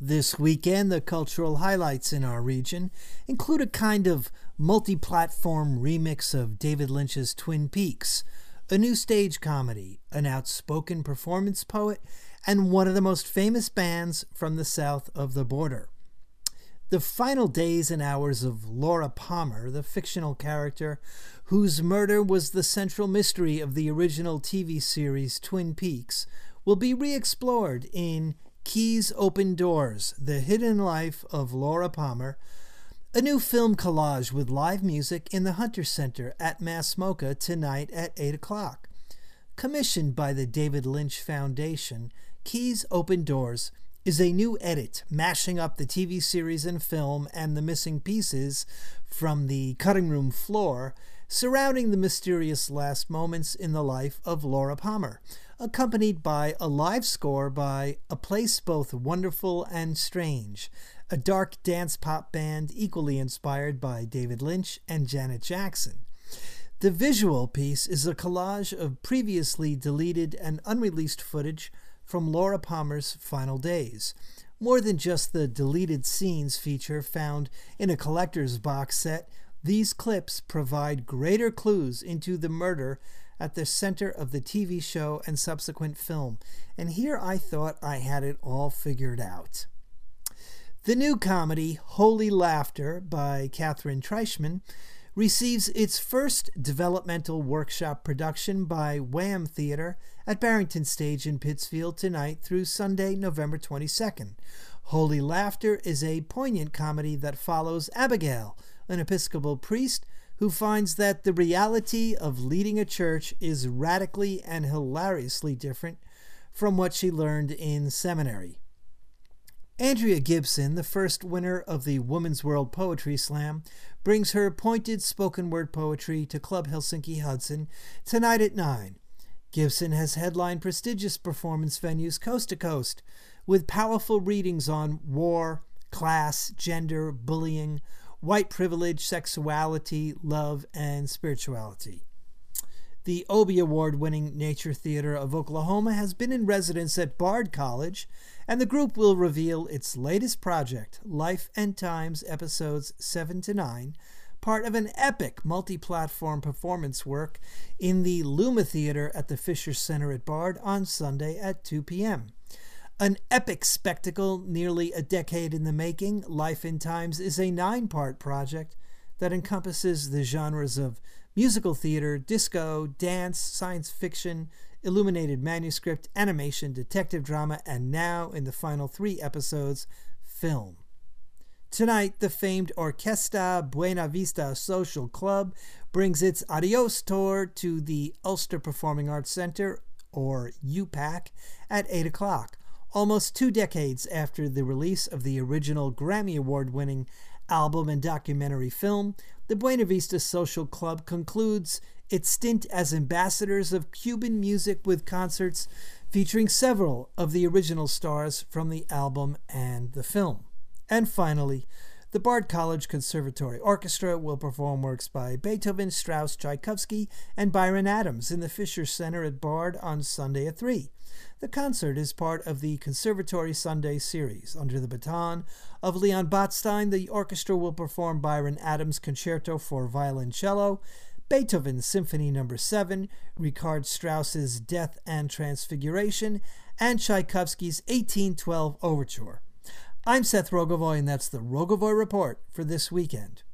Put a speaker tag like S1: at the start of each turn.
S1: This weekend, the cultural highlights in our region include a kind of multi-platform remix of David Lynch's Twin Peaks, a new stage comedy, an outspoken performance poet, and one of the most famous bands from the south of the border. The final days and hours of Laura Palmer, the fictional character whose murder was the central mystery of the original TV series Twin Peaks, will be re-explored in Keys Open Doors, The Hidden Life of Laura Palmer, a new film collage with live music in the Hunter Center at Massmoka tonight at 8 o'clock. Commissioned by the David Lynch Foundation, Keys Open Doors is a new edit mashing up the TV series and film and the missing pieces from the cutting room floor surrounding the mysterious last moments in the life of Laura Palmer, accompanied by a live score by A Place Both Wonderful and Strange, a dark dance pop band equally inspired by David Lynch and Janet Jackson. The visual piece is a collage of previously deleted and unreleased footage from Laura Palmer's final days. More than just the deleted scenes feature found in a collector's box set, these clips provide greater clues into the murder at the center of the TV show and subsequent film. And here I thought I had it all figured out. The new comedy, Holy Laughter, by Katherine Treichman, receives its first developmental workshop production by Wham Theatre at Barrington Stage in Pittsfield tonight through Sunday, November 22nd. Holy Laughter is a poignant comedy that follows Abigail, an Episcopal priest who finds that the reality of leading a church is radically and hilariously different from what she learned in seminary. Andrea Gibson, the first winner of the Women's World Poetry Slam, brings her pointed spoken word poetry to Club Helsinki Hudson tonight at 9. Gibson has headlined prestigious performance venues coast to coast with powerful readings on war, class, gender, bullying, white privilege, sexuality, love, and spirituality. The Obie Award-winning Nature Theater of Oklahoma has been in residence at Bard College, and the group will reveal its latest project, Life and Times Episodes 7 to 9, part of an epic multi-platform performance work in the Luma Theater at the Fisher Center at Bard on Sunday at 2 p.m. An epic spectacle nearly a decade in the making, Life and Times is a 9-part project that encompasses the genres of musical theater, disco, dance, science fiction, illuminated manuscript, animation, detective drama, and now, in the final 3 episodes, film. Tonight, the famed Orquesta Buena Vista Social Club brings its Adios tour to the Ulster Performing Arts Center, or UPAC, at 8 o'clock. Almost 2 decades after the release of the original Grammy Award-winning album and documentary film, the Buena Vista Social Club concludes its stint as ambassadors of Cuban music with concerts featuring several of the original stars from the album and the film. And finally, the Bard College Conservatory Orchestra will perform works by Beethoven, Strauss, Tchaikovsky, and Byron Adams in the Fisher Center at Bard on Sunday at 3. The concert is part of the Conservatory Sunday series. Under the baton of Leon Botstein, the orchestra will perform Byron Adams' Concerto for Violoncello, Beethoven's Symphony No. 7, Richard Strauss's Death and Transfiguration, and Tchaikovsky's 1812 Overture. I'm Seth Rogovoy, and that's the Rogovoy Report for this weekend.